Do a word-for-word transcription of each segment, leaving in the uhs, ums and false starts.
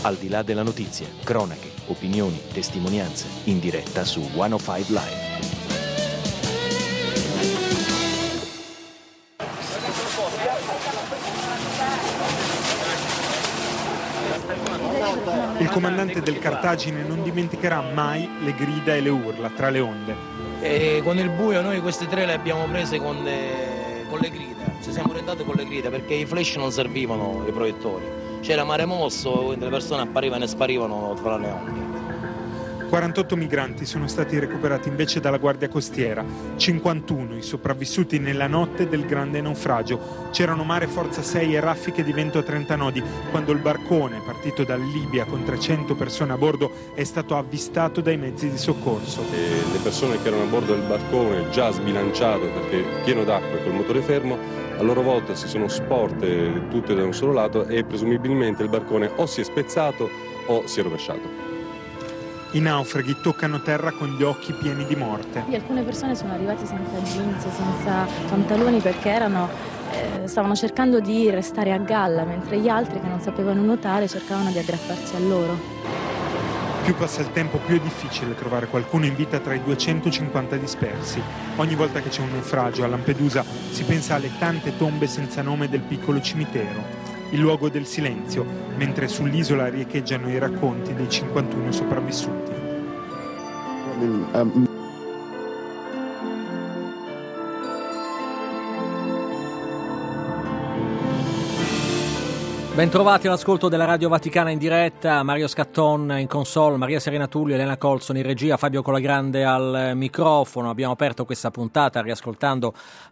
Al di là della notizia, cronache, opinioni, testimonianze, in diretta su centocinque Live. Il comandante del Cartagine non dimenticherà mai le grida e le urla tra le onde. E con il buio noi queste tre le abbiamo prese con le, con le grida, ci siamo orientati con le grida perché i flash non servivano, i proiettori. C'era mare mosso, le persone apparivano e sparivano tra le onde. quarantotto migranti sono stati recuperati invece dalla Guardia Costiera, cinquantuno i sopravvissuti nella notte del grande naufragio. C'erano mare forza sei e raffiche di vento a trenta nodi quando il barcone, partito dalla Libia con trecento persone a bordo, è stato avvistato dai mezzi di soccorso. E le persone che erano a bordo del barcone, già sbilanciato perché pieno d'acqua e col motore fermo, a loro volta si sono sporte tutte da un solo lato e presumibilmente il barcone o si è spezzato o si è rovesciato. I naufraghi toccano terra con gli occhi pieni di morte. Alcune persone sono arrivate senza jeans, senza pantaloni perché erano, eh, stavano cercando di restare a galla, mentre gli altri che non sapevano nuotare cercavano di aggrapparsi a loro. Più passa il tempo, più è difficile trovare qualcuno in vita tra i duecentocinquanta dispersi. Ogni volta che c'è un naufragio a Lampedusa si pensa alle tante tombe senza nome del piccolo cimitero. Il luogo del silenzio, mentre sull'isola riecheggiano i racconti dei cinquantuno sopravvissuti. Bentrovati all'ascolto della Radio Vaticana in diretta, Mario Scatton in console, Maria Serena Tullio, Elena Colson in regia, Fabio Colagrande al microfono. Abbiamo aperto questa puntata riascoltando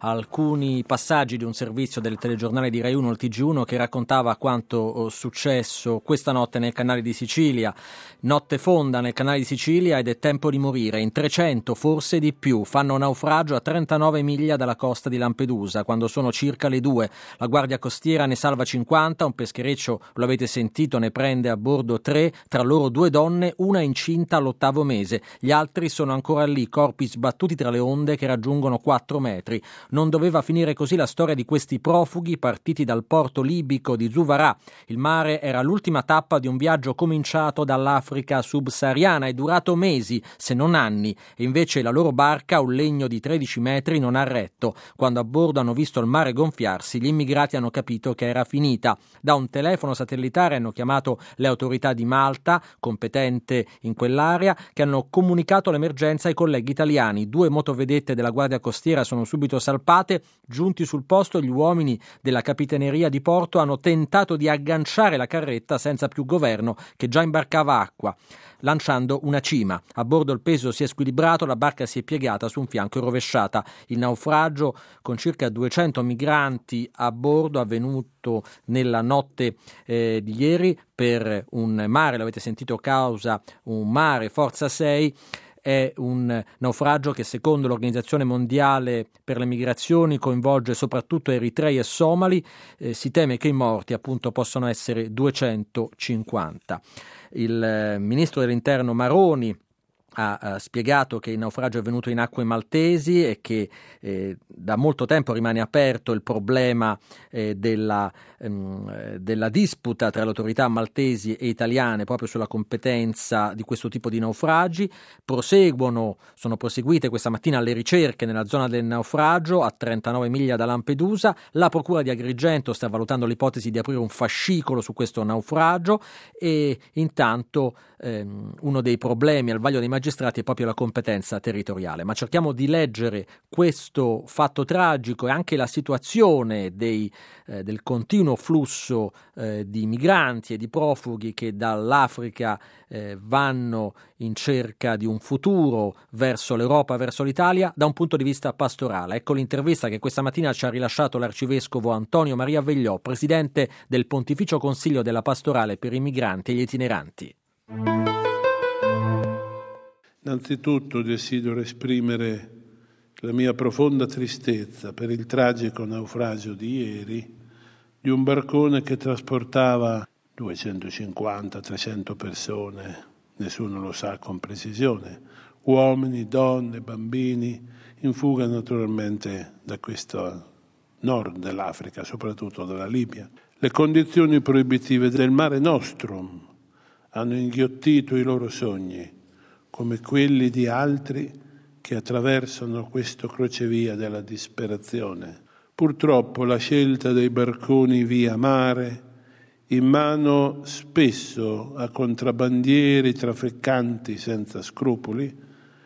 alcuni passaggi di un servizio del telegiornale di Rai uno, il T G uno, che raccontava quanto successo questa notte nel canale di Sicilia. Notte fonda nel canale di Sicilia ed è tempo di morire. In trecento, forse di più, fanno naufragio a trentanove miglia dalla costa di Lampedusa, quando sono circa le due. La Guardia Costiera ne salva cinquanta, un peschereccio, lo avete sentito, ne prende a bordo tre, tra loro due donne, una incinta all'ottavo mese. Gli altri sono ancora lì, corpi sbattuti tra le onde che raggiungono quattro metri. Non doveva finire così la storia di questi profughi partiti dal porto libico di Zuvarà. Il mare era l'ultima tappa di un viaggio cominciato dall'Africa subsahariana e durato mesi, se non anni, e invece la loro barca, un legno di tredici metri, non ha retto. Quando a bordo hanno visto il mare gonfiarsi, gli immigrati hanno capito che era finita. Da un telefono satellitare hanno chiamato le autorità di Malta, competente in quell'area, che hanno comunicato l'emergenza ai colleghi italiani. Due motovedette della Guardia Costiera sono subito salpate. Giunti sul posto, gli uomini della Capitaneria di Porto hanno tentato di agganciare la carretta senza più governo, che già imbarcava acqua, lanciando una cima. A bordo il peso si è squilibrato, la barca si è piegata su un fianco e rovesciata. Il naufragio, con circa duecento migranti a bordo, avvenuto nella notte eh, di ieri per un mare, l'avete sentito, causa un mare forza sei. È un naufragio che secondo l'Organizzazione Mondiale per le Migrazioni coinvolge soprattutto eritrei e somali. Eh, si teme che i morti appunto possano essere duecentocinquanta. Il eh, ministro dell'Interno Maroni ha, ha spiegato che il naufragio è avvenuto in acque maltesi e che eh, da molto tempo rimane aperto il problema eh, della, ehm, della disputa tra le autorità maltesi e italiane proprio sulla competenza di questo tipo di naufragi. Proseguono, sono proseguite questa mattina le ricerche nella zona del naufragio a trentanove miglia da Lampedusa. La procura di Agrigento sta valutando l'ipotesi di aprire un fascicolo su questo naufragio e intanto ehm, uno dei problemi al vaglio dei magistrati è proprio la competenza territoriale. Ma cerchiamo di leggere questo fatto tragico e anche la situazione dei, eh, del continuo flusso eh, di migranti e di profughi che dall'Africa eh, vanno in cerca di un futuro verso l'Europa, verso l'Italia, da un punto di vista pastorale. Ecco l'intervista che questa mattina ci ha rilasciato l'arcivescovo Antonio Maria Vegliò, presidente del Pontificio Consiglio della Pastorale per i Migranti e gli Itineranti. Innanzitutto desidero esprimere la mia profonda tristezza per il tragico naufragio di ieri di un barcone che trasportava duecentocinquanta trecento persone, nessuno lo sa con precisione, uomini, donne, bambini, in fuga naturalmente da questo nord dell'Africa, soprattutto dalla Libia. Le condizioni proibitive del Mare Nostrum hanno inghiottito i loro sogni, come quelli di altri che attraversano questo crocevia della disperazione. Purtroppo la scelta dei barconi via mare, in mano spesso a contrabbandieri trafficanti senza scrupoli,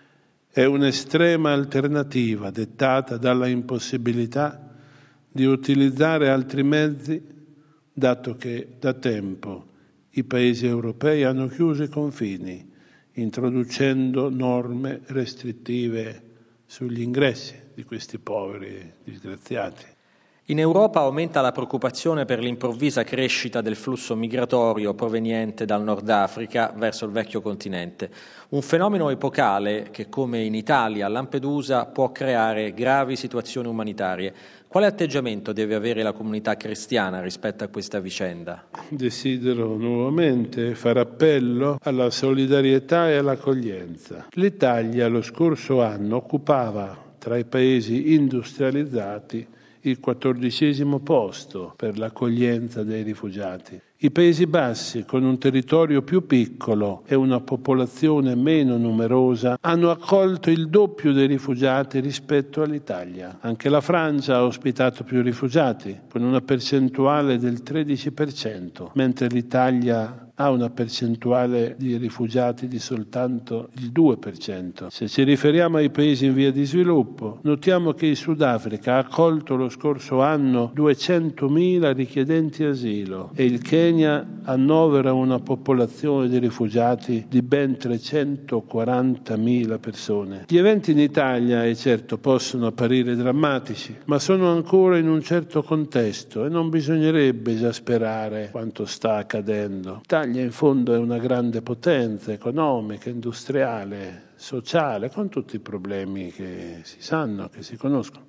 è un'estrema alternativa dettata dalla impossibilità di utilizzare altri mezzi, dato che da tempo i paesi europei hanno chiuso i confini, introducendo norme restrittive sugli ingressi di questi poveri disgraziati. In Europa aumenta la preoccupazione per l'improvvisa crescita del flusso migratorio proveniente dal Nord Africa verso il vecchio continente, un fenomeno epocale che, come in Italia, a Lampedusa, può creare gravi situazioni umanitarie. Quale atteggiamento deve avere la comunità cristiana rispetto a questa vicenda? Desidero nuovamente fare appello alla solidarietà e all'accoglienza. L'Italia lo scorso anno occupava tra i paesi industrializzati il quattordicesimo posto per l'accoglienza dei rifugiati. I Paesi Bassi, con un territorio più piccolo e una popolazione meno numerosa, hanno accolto il doppio dei rifugiati rispetto all'Italia. Anche la Francia ha ospitato più rifugiati, con una percentuale del tredici per cento, mentre l'Italia ha una percentuale di rifugiati di soltanto il due per cento. Se ci riferiamo ai paesi in via di sviluppo, notiamo che il Sudafrica ha accolto lo scorso anno duecentomila richiedenti asilo e il Kenya annovera una popolazione di rifugiati di ben trecentoquarantamila persone. Gli eventi in Italia, e certo, possono apparire drammatici, ma sono ancora in un certo contesto e non bisognerebbe esasperare quanto sta accadendo. L'Italia in fondo è una grande potenza economica, industriale, sociale, con tutti i problemi che si sanno, che si conoscono.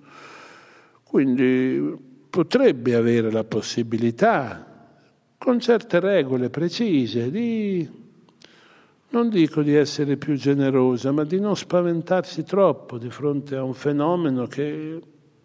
Quindi potrebbe avere la possibilità, con certe regole precise, di, non dico di essere più generosa, ma di non spaventarsi troppo di fronte a un fenomeno che,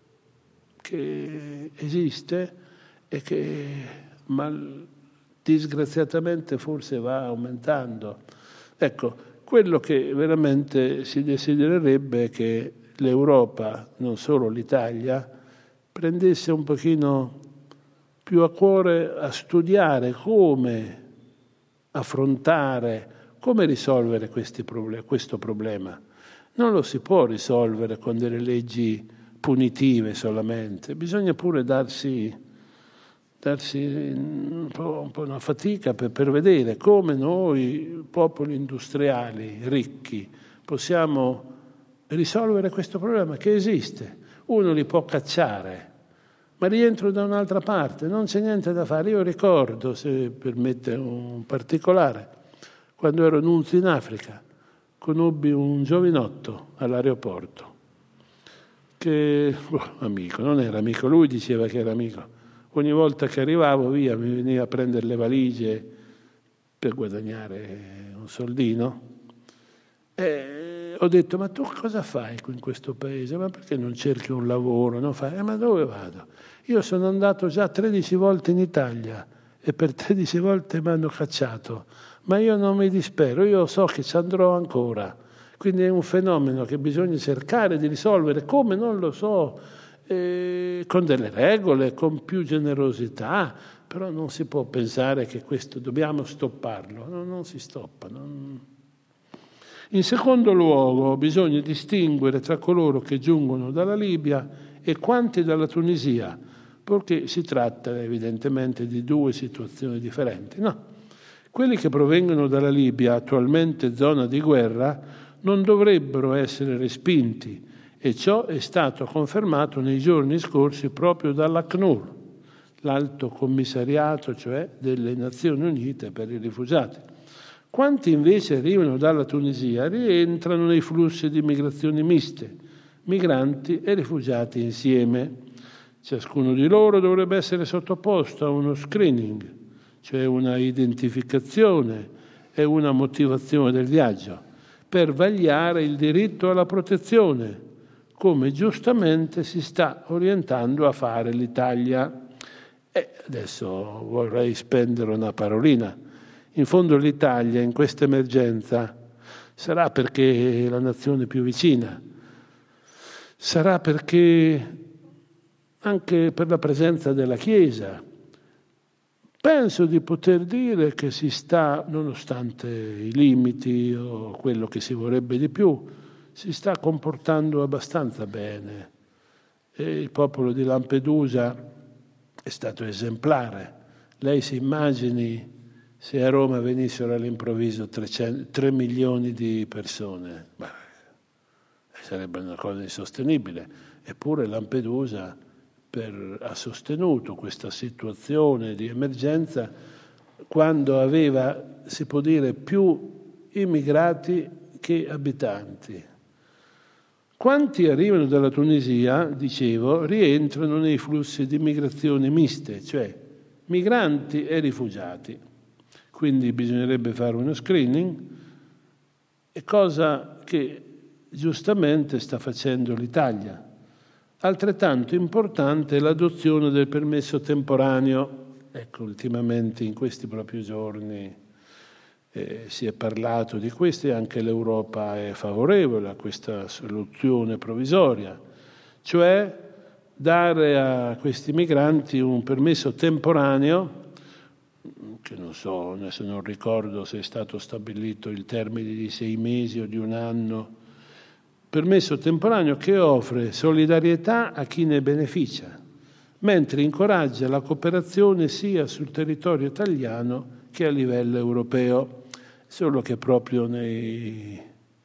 che esiste e che mal, disgraziatamente forse va aumentando. Ecco, quello che veramente si desidererebbe è che l'Europa, non solo l'Italia, prendesse un pochino più a cuore a studiare come affrontare, come risolvere questi problem- questo problema. Non lo si può risolvere con delle leggi punitive solamente, bisogna pure darsi, darsi un po', un po' una fatica per, per vedere come noi, popoli industriali, ricchi, possiamo risolvere questo problema che esiste. Uno li può cacciare, ma rientro da un'altra parte, non c'è niente da fare. Io ricordo, se permette un particolare, quando ero nunzio in Africa, conobbi un giovinotto all'aeroporto, che, oh, amico, non era amico, lui diceva che era amico. Ogni volta che arrivavo via mi veniva a prendere le valigie per guadagnare un soldino. E ho detto, ma tu cosa fai in questo paese? Ma perché non cerchi un lavoro? Non fai? Eh, ma dove vado? Io sono andato già tredici volte in Italia e per tredici volte mi hanno cacciato, ma io non mi dispero, io so che ci andrò ancora. Quindi è un fenomeno che bisogna cercare di risolvere, come non lo so, eh, con delle regole, con più generosità, però non si può pensare che questo dobbiamo stopparlo, no, non si stoppa. Non... In secondo luogo bisogna distinguere tra coloro che giungono dalla Libia e quanti dalla Tunisia, perché si tratta evidentemente di due situazioni differenti. No, quelli che provengono dalla Libia, attualmente zona di guerra, non dovrebbero essere respinti e ciò è stato confermato nei giorni scorsi proprio dall'ACNUR, l'Alto Commissariato, cioè delle Nazioni Unite per i rifugiati. Quanti invece arrivano dalla Tunisia rientrano nei flussi di migrazioni miste, migranti e rifugiati insieme. Ciascuno di loro dovrebbe essere sottoposto a uno screening, cioè una identificazione e una motivazione del viaggio, per vagliare il diritto alla protezione, come giustamente si sta orientando a fare l'Italia. E adesso vorrei spendere una parolina. In fondo l'Italia in questa emergenza sarà perché è la nazione più vicina, sarà perché anche per la presenza della Chiesa. Penso di poter dire che si sta, nonostante i limiti o quello che si vorrebbe di più, si sta comportando abbastanza bene. E il popolo di Lampedusa è stato esemplare. Lei si immagini se a Roma venissero all'improvviso tre milioni di persone. Beh, sarebbe una cosa insostenibile. Eppure Lampedusa per, ha sostenuto questa situazione di emergenza quando aveva, si può dire, più immigrati che abitanti. Quanti arrivano dalla Tunisia, dicevo, rientrano nei flussi di migrazione miste, cioè migranti e rifugiati. Quindi bisognerebbe fare uno screening, è cosa che giustamente sta facendo l'Italia. Altrettanto importante è l'adozione del permesso temporaneo. Ecco, ultimamente in questi propri giorni eh, si è parlato di questo e anche l'Europa è favorevole a questa soluzione provvisoria, cioè dare a questi migranti un permesso temporaneo, che non so, adesso non ricordo se è stato stabilito il termine di sei mesi o di un anno, permesso temporaneo che offre solidarietà a chi ne beneficia, mentre incoraggia la cooperazione sia sul territorio italiano che a livello europeo, solo che proprio nei,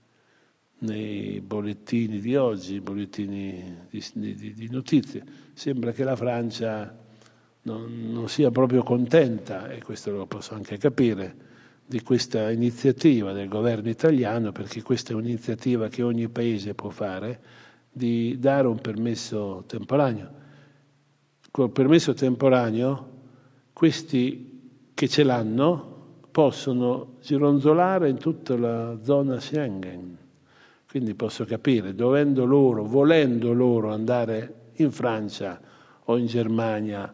nei bollettini di oggi, i bollettini di, di, di notizie, sembra che la Francia non, non sia proprio contenta, e questo lo posso anche capire, di questa iniziativa del governo italiano, perché questa è un'iniziativa che ogni paese può fare, di dare un permesso temporaneo. Col permesso temporaneo questi che ce l'hanno possono gironzolare in tutta la zona Schengen. Quindi posso capire, dovendo loro, volendo loro andare in Francia o in Germania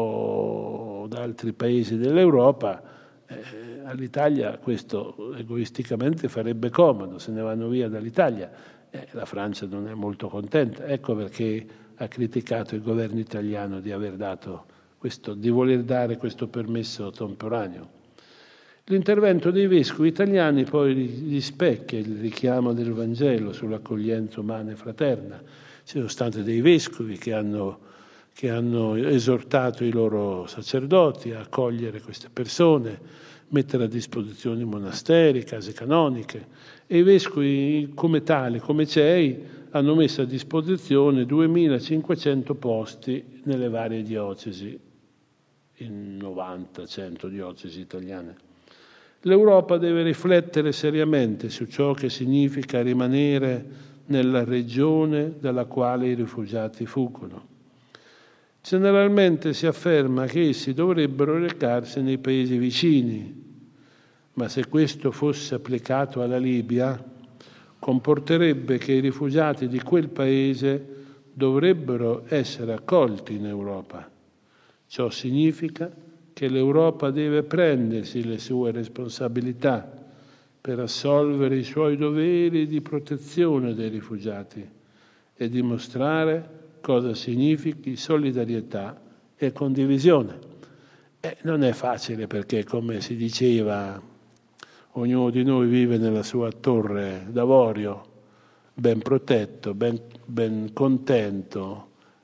o da altri paesi dell'Europa, eh, all'Italia questo egoisticamente farebbe comodo, se ne vanno via dall'Italia. Eh, la Francia non è molto contenta, ecco perché ha criticato il governo italiano di aver dato questo, di voler dare questo permesso temporaneo. L'intervento dei vescovi italiani poi rispecchia il richiamo del Vangelo sull'accoglienza umana e fraterna. Ci sono stati dei vescovi che hanno, che hanno esortato i loro sacerdoti a accogliere queste persone, mettere a disposizione monasteri, case canoniche, e i vescovi come tali, come C E I, hanno messo a disposizione duemilacinquecento posti nelle varie diocesi, in novanta cento diocesi italiane. L'Europa deve riflettere seriamente su ciò che significa rimanere nella regione dalla quale i rifugiati fuggono. Generalmente si afferma che essi dovrebbero recarsi nei paesi vicini, ma se questo fosse applicato alla Libia, comporterebbe che i rifugiati di quel paese dovrebbero essere accolti in Europa. Ciò significa che l'Europa deve prendersi le sue responsabilità per assolvere i suoi doveri di protezione dei rifugiati e dimostrare cosa significhi solidarietà e condivisione. Eh, non è facile perché, come si diceva, ognuno di noi vive nella sua torre d'avorio, ben protetto, ben, ben contento,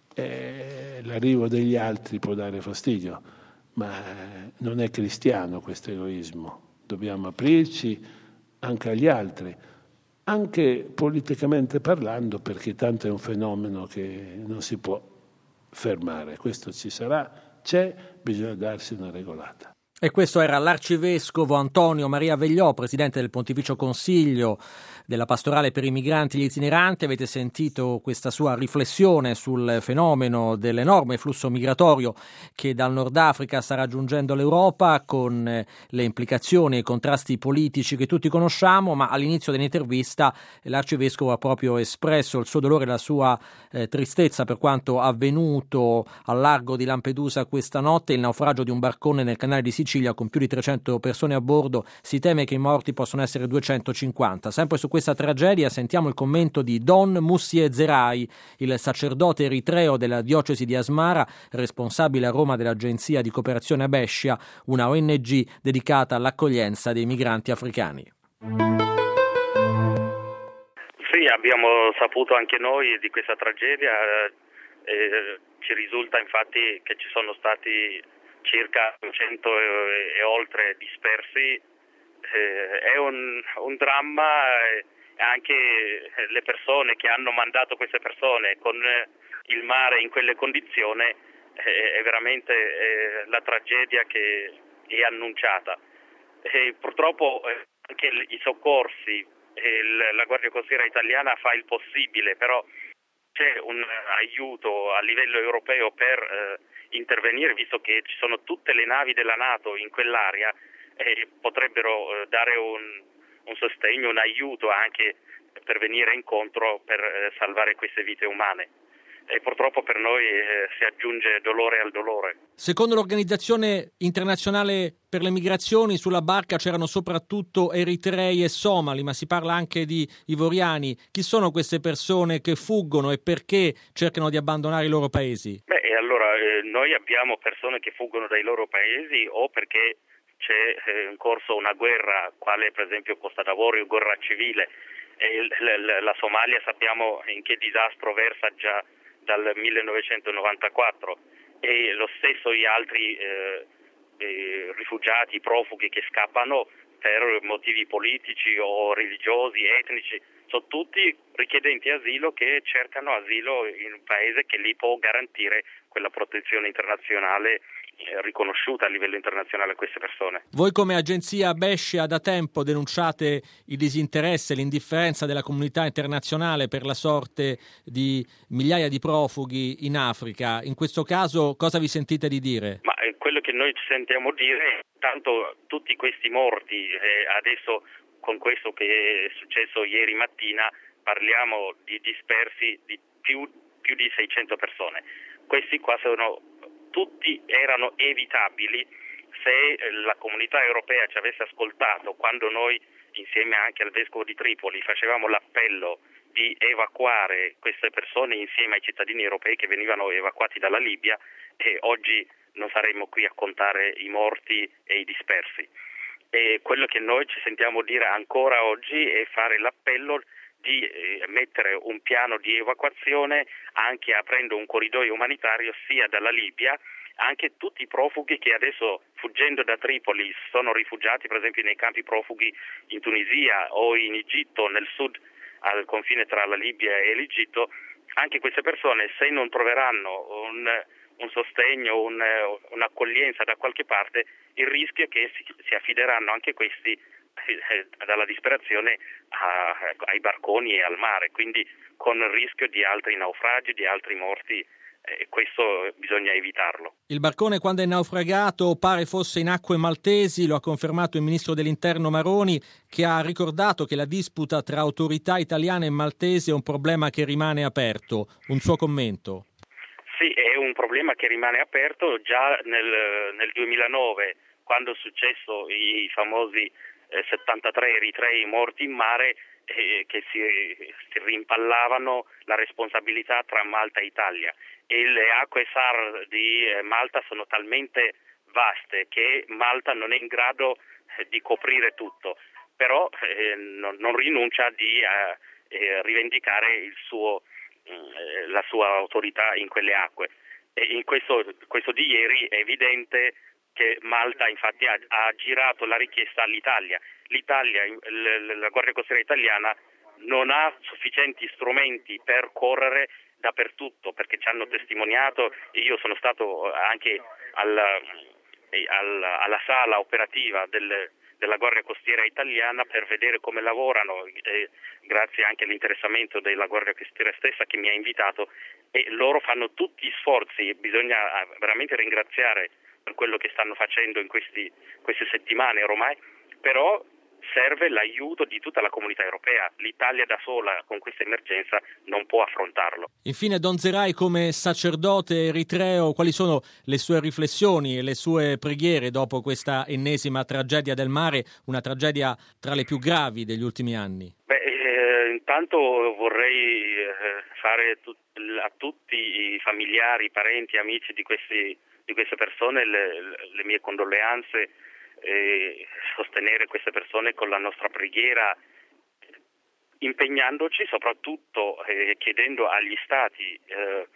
e l'arrivo degli altri può dare fastidio, ma non è cristiano questo egoismo. Dobbiamo aprirci anche agli altri, anche politicamente parlando, perché tanto è un fenomeno che non si può fermare. Questo ci sarà, c'è, bisogna darsi una regolata. E questo era l'arcivescovo Antonio Maria Vegliò, presidente del Pontificio Consiglio della Pastorale per i Migranti e gli Itineranti. Avete sentito questa sua riflessione sul fenomeno dell'enorme flusso migratorio che dal Nord Africa sta raggiungendo l'Europa, con le implicazioni e i contrasti politici che tutti conosciamo, ma all'inizio dell'intervista l'arcivescovo ha proprio espresso il suo dolore e la sua eh, tristezza per quanto avvenuto al largo di Lampedusa questa notte, il naufragio di un barcone nel canale di Sicilia Sicilia con più di trecento persone a bordo. Si teme che i morti possono essere duecentocinquanta. Sempre su questa tragedia sentiamo il commento di Don Mussie Zerai, il sacerdote eritreo della diocesi di Asmara, responsabile a Roma dell'Agenzia di Cooperazione a Bescia, una O N G dedicata all'accoglienza dei migranti africani. Sì, abbiamo saputo anche noi di questa tragedia. Eh, ci risulta infatti che ci sono stati circa duecento e, e oltre dispersi. Eh, è un, un dramma, e anche le persone che hanno mandato queste persone con il mare in quelle condizioni eh, è veramente eh, la tragedia che è annunciata. E purtroppo eh, anche i soccorsi, e la Guardia Costiera italiana fa il possibile, però c'è un aiuto a livello europeo per eh, intervenire, visto che ci sono tutte le navi della NATO in quell'area e potrebbero eh, dare un, un sostegno, un aiuto anche per venire incontro per eh, salvare queste vite umane. E purtroppo per noi eh, si aggiunge dolore al dolore. Secondo l'Organizzazione Internazionale per le Migrazioni, sulla barca c'erano soprattutto eritrei e somali, ma si parla anche di ivoriani. Chi sono queste persone che fuggono e perché cercano di abbandonare i loro paesi? Beh, e allora eh, noi abbiamo persone che fuggono dai loro paesi o perché c'è eh, in corso una guerra, quale per esempio Costa d'Avorio, guerra civile. E l- l- la Somalia sappiamo in che disastro versa già dal millenovecentonovantaquattro, e lo stesso gli altri eh, eh, rifugiati, profughi che scappano per motivi politici o religiosi, etnici, sono tutti richiedenti asilo che cercano asilo in un paese che li può garantire quella protezione internazionale eh, riconosciuta a livello internazionale a queste persone. Voi come agenzia Bescia da tempo denunciate il disinteresse, l'indifferenza della comunità internazionale per la sorte di migliaia di profughi in Africa. In questo caso cosa vi sentite di dire? Ma eh, quello che noi ci sentiamo dire, tanto tutti questi morti, eh, adesso con questo che è successo ieri mattina parliamo di dispersi di più, più di seicento persone. Questi qua sono tutti erano evitabili se la comunità europea ci avesse ascoltato quando noi insieme anche al vescovo di Tripoli facevamo l'appello di evacuare queste persone insieme ai cittadini europei che venivano evacuati dalla Libia, e oggi non saremmo qui a contare i morti e i dispersi. E quello che noi ci sentiamo dire ancora oggi è fare l'appello di eh, mettere un piano di evacuazione, anche aprendo un corridoio umanitario sia dalla Libia, anche tutti i profughi che adesso fuggendo da Tripoli sono rifugiati per esempio nei campi profughi in Tunisia o in Egitto, nel sud al confine tra la Libia e l'Egitto. Anche queste persone, se non troveranno un, un sostegno, un, un'accoglienza da qualche parte, il rischio è che si, si affideranno anche questi dalla disperazione a, ai barconi e al mare, quindi con il rischio di altri naufragi, di altri morti, e questo bisogna evitarlo. Il barcone, quando è naufragato, pare fosse in acque maltesi, lo ha confermato il ministro dell'Interno Maroni, che ha ricordato che la disputa tra autorità italiane e maltesi è un problema che rimane aperto. Un suo commento? Sì, è un problema che rimane aperto. Già nel, nel duemilanove, quando è successo i famosi eh, settantatré eritrei morti in mare, eh, che si, si rimpallavano la responsabilità tra Malta e Italia, e le acque S A R di eh, Malta sono talmente vaste che Malta non è in grado eh, di coprire tutto, però eh, non, non rinuncia di eh, eh, rivendicare il suo, eh, la sua autorità in quelle acque. E in questo, questo di ieri è evidente che Malta infatti ha, ha girato la richiesta all'Italia. L'Italia, l- la Guardia Costiera italiana non ha sufficienti strumenti per correre dappertutto, perché ci hanno testimoniato, io sono stato anche alla, alla, alla sala operativa del, della Guardia Costiera italiana per vedere come lavorano, eh, grazie anche all'interessamento della Guardia Costiera stessa che mi ha invitato, e loro fanno tutti sforzi, bisogna veramente ringraziare per quello che stanno facendo in questi, queste settimane ormai, però serve l'aiuto di tutta la comunità europea. L'Italia da sola con questa emergenza non può affrontarlo. Infine, Don Zerai, come sacerdote eritreo, quali sono le sue riflessioni e le sue preghiere dopo questa ennesima tragedia del mare, una tragedia tra le più gravi degli ultimi anni? Beh, eh, intanto vorrei eh, fare tut- a tutti i familiari, parenti, amici di, questi, di queste persone le, le mie condoglianze e sostenere queste persone con la nostra preghiera, impegnandoci soprattutto eh, chiedendo agli stati eh,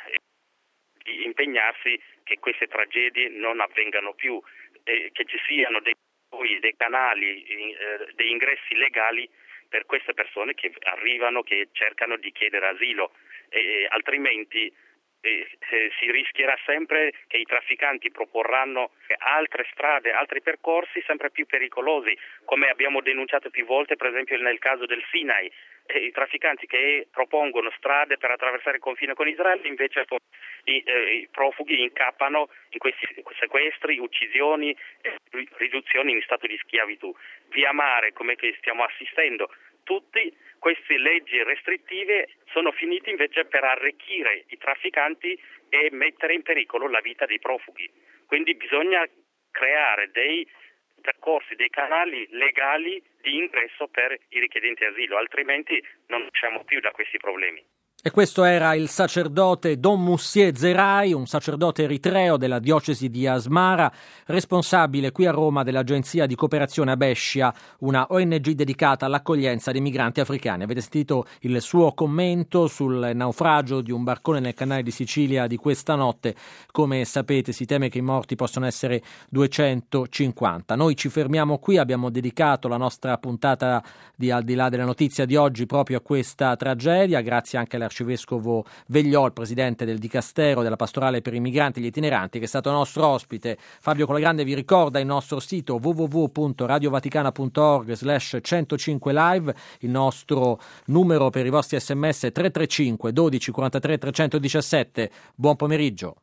di impegnarsi che queste tragedie non avvengano più, eh, che ci siano dei, dei canali, eh, dei ingressi legali per queste persone che arrivano, che cercano di chiedere asilo, eh, altrimenti eh, eh, si rischierà sempre che i trafficanti proporranno altre strade, altri percorsi sempre più pericolosi, come abbiamo denunciato più volte, per esempio nel caso del Sinai. Eh, I trafficanti che propongono strade per attraversare il confine con Israele, invece i, eh, i profughi incappano in questi sequestri, uccisioni e riduzioni in stato di schiavitù. Via mare, come che stiamo assistendo, tutte queste leggi restrittive sono finite invece per arricchire i trafficanti e mettere in pericolo la vita dei profughi. Quindi bisogna creare dei percorsi, dei canali legali di ingresso per i richiedenti asilo, altrimenti non usciamo più da questi problemi. E questo era il sacerdote Don Moussié Zerai, un sacerdote eritreo della diocesi di Asmara, responsabile qui a Roma dell'agenzia di cooperazione Abescia, una O N G dedicata all'accoglienza dei migranti africani. Avete sentito il suo commento sul naufragio di un barcone nel canale di Sicilia di questa notte. Come sapete, si teme che i morti possano essere duecentocinquanta. Noi ci fermiamo qui, abbiamo dedicato la nostra puntata di Al di là della notizia di oggi proprio a questa tragedia, grazie anche alla Arcivescovo Vegliò, il presidente del Dicastero della Pastorale per i Migranti e gli Itineranti, che è stato nostro ospite. Fabio Colagrande vi ricorda il nostro sito w w w punto radiovaticana punto org slash centocinque live, il nostro numero per i vostri sms tre tre cinque dodici quarantatré trecentodiciassette. Buon pomeriggio.